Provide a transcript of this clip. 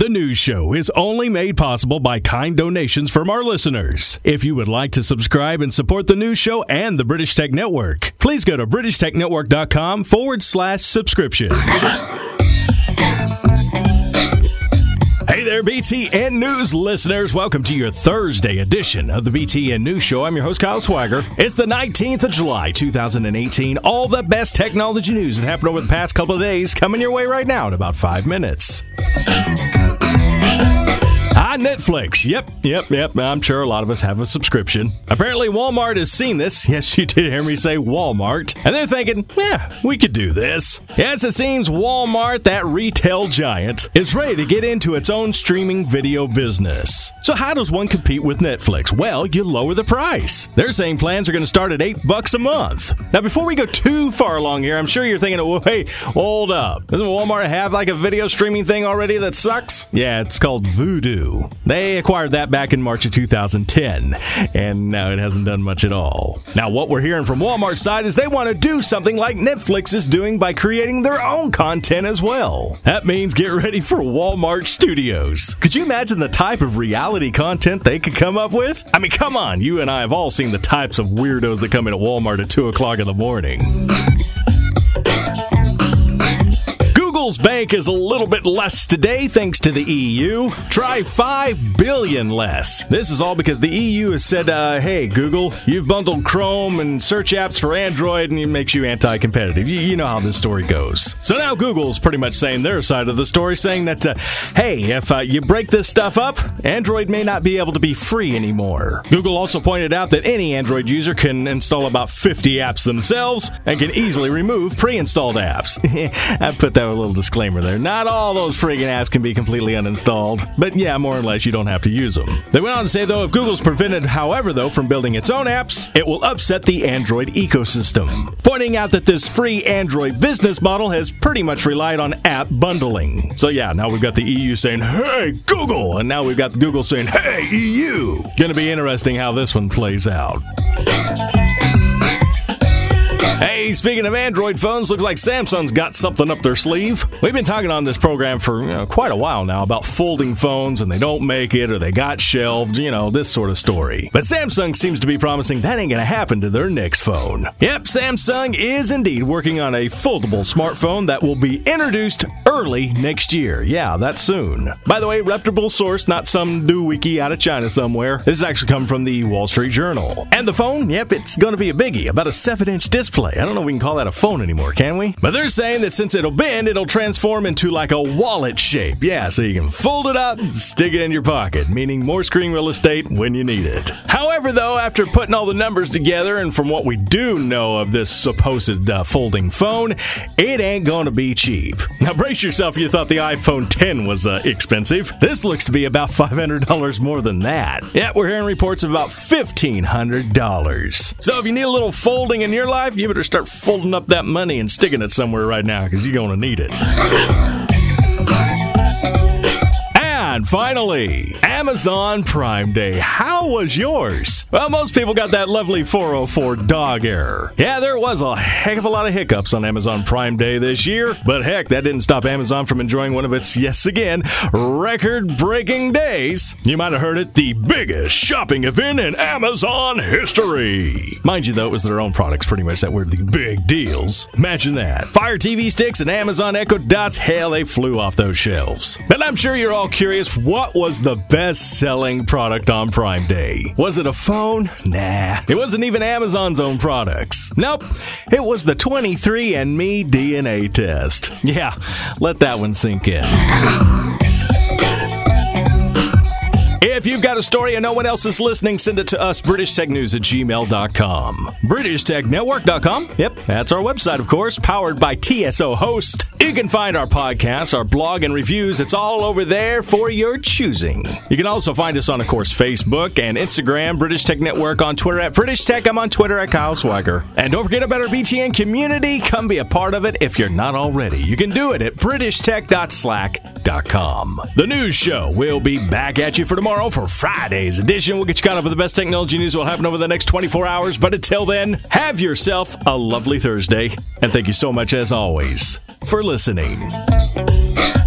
The news show is only made possible by kind donations from our listeners. If you would like to subscribe and support the news show and the British Tech Network, please go to BritishTechNetwork.com/subscriptions. Hey there, BTN News listeners. Welcome to your Thursday edition of the BTN News Show. I'm your host, Kyle Swagger. It's the 19th of July, 2018. All the best technology news that happened over the past couple of days coming your way right now in about 5 minutes. Netflix. Yep. I'm sure a lot of us have a subscription. Apparently, Walmart has seen this. Yes, you did hear me say Walmart. And they're thinking, we could do this. Yes, it seems Walmart, that retail giant, is ready to get into its own streaming video business. So how does one compete with Netflix? Well, you lower the price. They're saying plans are going to start at $8 a month. Now, before we go too far along here, I'm sure you're thinking, hey, hold up. Doesn't Walmart have like a video streaming thing already that sucks? Yeah, it's called Vudu. They acquired that back in March of 2010, and now it hasn't done much at all. Now, what we're hearing from Walmart's side is they want to do something like Netflix is doing by creating their own content as well. That means get ready for Walmart Studios. Could you imagine the type of reality content they could come up with? I mean, come on, you and I have all seen the types of weirdos that come in at Walmart at 2 o'clock in the morning. Google's bank is a little bit less today thanks to the EU. Try $5 billion less. This is all because the EU has said, hey, Google, you've bundled Chrome and search apps for Android and it makes you anti-competitive. You know how this story goes. So now Google's pretty much saying their side of the story, saying that, hey, if you break this stuff up, Android may not be able to be free anymore. Google also pointed out that any Android user can install about 50 apps themselves and can easily remove pre-installed apps. I put that with a little disclaimer there. Not all those friggin' apps can be completely uninstalled, but yeah, more or less you don't have to use them. They went on to say, though, if Google's prevented, however, though, from building its own apps, it will upset the Android ecosystem, pointing out that this free Android business model has pretty much relied on app bundling. So yeah, now we've got the EU saying, hey, Google, and now we've got Google saying, hey, EU. Gonna be interesting how this one plays out. Hey, speaking of Android phones, looks like Samsung's got something up their sleeve. We've been talking on this program for quite a while now about folding phones and they don't make it or they got shelved, this sort of story. But Samsung seems to be promising that ain't going to happen to their next phone. Yep, Samsung is indeed working on a foldable smartphone that will be introduced early next year. Yeah, that's soon. By the way, reputable source, not some doohickey out of China somewhere. This is actually coming from the Wall Street Journal. And the phone, yep, it's going to be a biggie, about a 7-inch display. I don't know if we can call that a phone anymore, can we? But they're saying that since it'll bend, it'll transform into like a wallet shape. Yeah, so you can fold it up and stick it in your pocket, meaning more screen real estate when you need it. However, though, after putting all the numbers together and from what we do know of this supposed folding phone, it ain't gonna be cheap. Now brace yourself if you thought the iPhone X was expensive. This looks to be about $500 more than that. Yeah, we're hearing reports of about $1,500. So if you need a little folding in your life, you better start folding up that money and sticking it somewhere right now because you're going to need it. And finally, Amazon Prime Day. How was yours? Well, most people got that lovely 404 dog error. Yeah, there was a heck of a lot of hiccups on Amazon Prime Day this year, but heck, that didn't stop Amazon from enjoying one of its, yes again, record-breaking days. You might have heard it, the biggest shopping event in Amazon history. Mind you, though, it was their own products pretty much that were the big deals. Imagine that. Fire TV sticks and Amazon Echo Dots, hell, they flew off those shelves. But I'm sure you're all curious, what was the best-selling product on Prime Day? Was it a phone? Nah. It wasn't even Amazon's own products. Nope. It was the 23andMe DNA test. Yeah, let that one sink in. If you've got a story and no one else is listening, send it to us, BritishTechNews@gmail.com. BritishTechNetwork.com. Yep, that's our website, of course, powered by TSO Host. You can find our podcasts, our blog, and reviews. It's all over there for your choosing. You can also find us on, of course, Facebook and Instagram, British Tech Network, on Twitter at British Tech. I'm on Twitter at Kyle Swagger. And don't forget about our BTN community. Come be a part of it if you're not already. You can do it at BritishTech.slack.com. The news show will be back at you for tomorrow for Friday's edition. We'll get you caught up with the best technology news that will happen over the next 24 hours. But until then, have yourself a lovely Thursday. And thank you so much, as always, for listening.